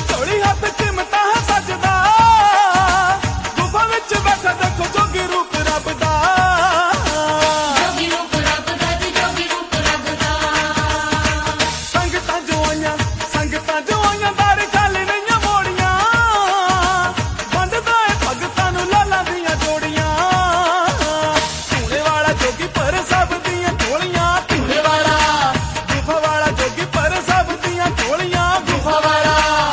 ਝੋਲੀ ਹੱਥ ਚਿਮਟਾ ਹੈ ਸੱਜਦਾ, ਗੁਫਾ ਵਿੱਚ ਬੈਠਾ ਦੇਖੋ ਜੋਗੀ ਰੂਪ ਰੱਬ ਦਾ। ਜੋਗੀ ਰੂਪ ਰੱਬ ਦਾ ਜੀ, ਜੋਗੀ ਰੂਪ ਰੱਬ ਦਾ। ਸੰਗਤਾਂ ਜੋ ਆਈਆਂ ਦਰ ਖਾਲੀ ਨਹੀਂਆਂ ਮੋੜੀਆਂ, ਵੰਡਦਾ ਏ ਭਗਤਾਂ ਨੂੰ ਲਾਲਾਂ ਦੀਆਂ ਜੋੜੀਆਂ। ਧੂਣੇ ਵਾਲਾ ਜੋਗੀ ਪਰ ਸਭ ਦੀਆਂ ਝੋਲੀਆਂ, ਧੂਣੇ ਵਾਲਾ ਗੁਫਾ ਵਾਲਾ ਜੋਗੀ ਪਰ ਸਭ ਦੀਆਂ ਝੋਲੀਆਂ, ਗੁਫਾ ਵਾਲਾ।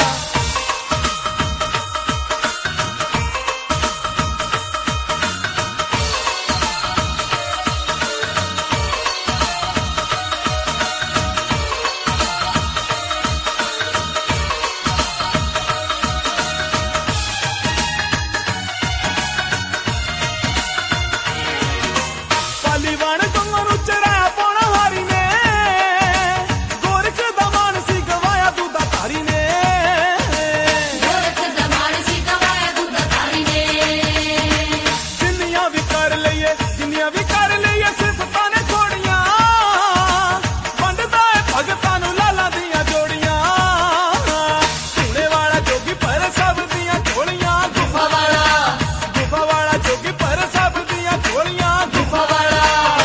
ਪਾਲੀਵਾਨ ਗੰਗਾਂ ਨੂੰ ਚਰਾਇਆ ਪਾਉਣਾ ਹਾਰੀ ਨੇ, ਗੋਰਖ ਦਾ ਮਾਨ ਸੀ ਗਵਾਇਆ ਦੁੱਧਾਧਾਰੀ ਨੇ। ਗੋਰਖ ਦਾ ਮਾਣ ਸੀ ਗਵਾਇਆ ਦੁੱਧਾਧਾਰੀ ਨੇ। ਜਿੰਨੀਆਂ ਵੀ ਕਰ ਲਈਏ ਸਿਫਤਾਂ ਨੇ ਥੋੜੀਆਂ, ਵੰਡਦਾ ਏ ਭਗਤਾਂ ਨੂੰ ਲਾਲਾਂ ਦੀਆਂ ਜੋੜੀਆਂ। ਧੂਣੇ ਵਾਲਾ ਜੋਗੀ ਪਰ ਸਭ ਦੀਆਂ ਝੋਲੀਆਂ, ਗੁਫਾ ਵਾਲਾ ਜੋਗੀ ਪਰ ਸਭ ਦੀਆਂ ਝੋਲੀਆਂ, ਗੁਫਾ ਵਾਲਾ।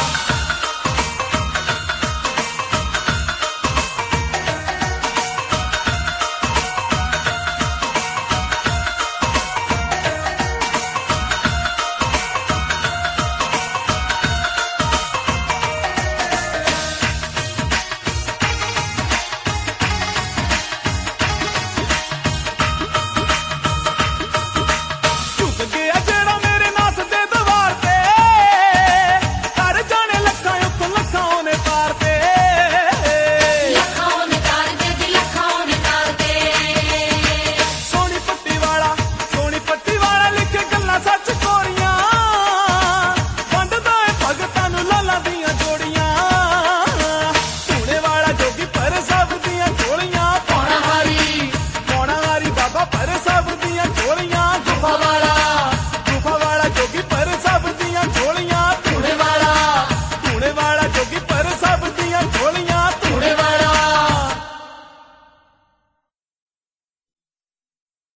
ਝੁਕ ਗਿਆ ਜਿਹੜਾ ਮੇਰੇ ਨਾਥ ਦੇ ਦਰਬਾਰ ਤੇ, ਕਰ ਜਾਣੇ ਲੱਖਾਂ ਉੱਤੋਂ ਲੱਖਾਂ ਉਹਨੇ ਪਾਰ ਤੇ। ਲੱਖਾਂ ਉਹਨੇ ਤਾਰ ਤੇ ਜੀ, ਲੱਖਾਂ ਉਹਨੇ ਤਾਰ ਤੇ। ਸੋਹਣੀ ਪੱਟੀ ਵਾਲਾ ਲਿਖੇ ਗੱਲਾਂ ਸੱਚ ਕੋਰੀਆਂ, ਵੰਡਦਾ ਏ ਭਗਤਾਂ ਨੂੰ ਲਾਲਾਂ ਦੀਆਂ ਜੋੜੀਆਂ।